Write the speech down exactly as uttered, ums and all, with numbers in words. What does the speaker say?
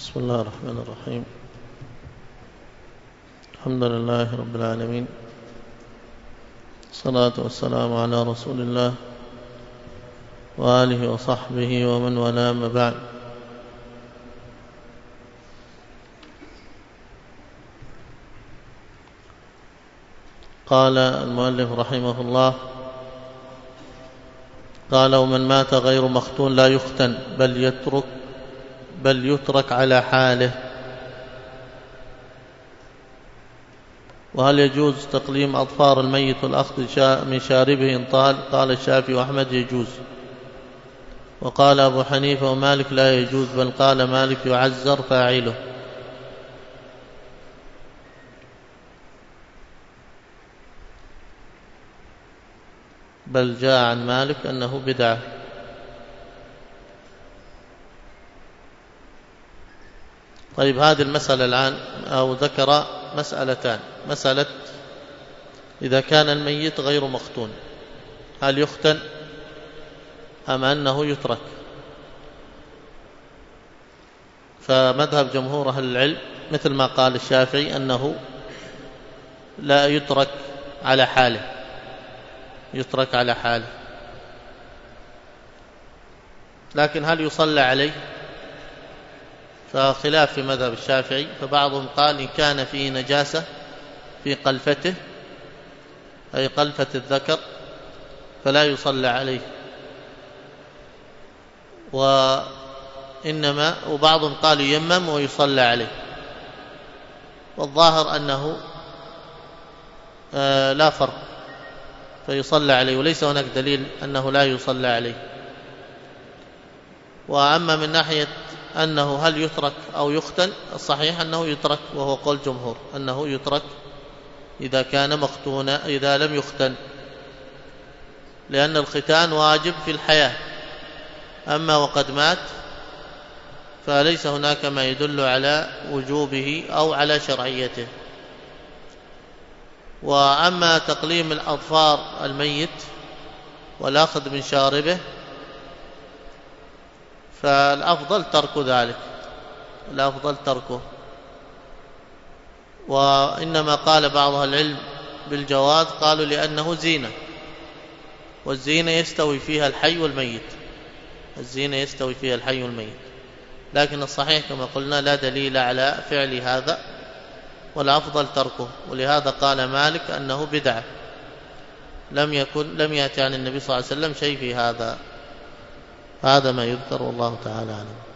بسم الله الرحمن الرحيم. الحمد لله رب العالمين، الصلاة والسلام على رسول الله وآله وصحبه ومن والاه، ما بعد. قال المؤلف رحمه الله: قال: ومن مات غير مختون لا يختن بل يترك بل يترك على حاله. وهل يجوز تقليم أظفار الميت والأخذ من شاربه إن طال؟ قال الشافعي وأحمد يجوز، وقال أبو حنيفة ومالك لا يجوز، بل قال مالك يعزر فاعله. بل جاء عن مالك أنه بدعة. طيب، هذه المسألة الآن أو ذكر مسألتان: مسألة إذا كان الميت غير مختون هل يختن أم أنه يترك؟ فمذهب جمهور أهل العلم مثل ما قال الشافعي أنه لا يترك على حاله، يترك على حاله. لكن هل يصلى عليه؟ فخلاف في مذهب الشافعي، فبعضهم قال إن كان فيه نجاسة في قلفته أي قلفة الذكر فلا يصلى عليه، وإنما وبعضهم قال يمم ويصلى عليه. والظاهر أنه آه لا فرق، فيصلى عليه، وليس هناك دليل أنه لا يصلى عليه. وأما من ناحية أنه هل يترك أو يختن، الصحيح أنه يترك، وهو قول جمهور أنه يترك إذا كان مختونا إذا لم يختن، لأن الختان واجب في الحياة، أما وقد مات فليس هناك ما يدل على وجوبه أو على شرعيته. وأما تقليم الأظفار الميت والأخذ من شاربه فالأفضل ترك ذلك، الأفضل تركه. وإنما قال بعض أهل العلم بالجواز، قالوا لأنه زينة، والزينة يستوي فيها الحي والميت، الزينة يستوي فيها الحي والميت. لكن الصحيح كما قلنا لا دليل على فعل هذا، والأفضل تركه. ولهذا قال مالك أنه بدعة، لم يكن لم يأتي عن النبي صلى الله عليه وسلم شيء في هذا. هذا ما يذكر، والله تعالى أعلم.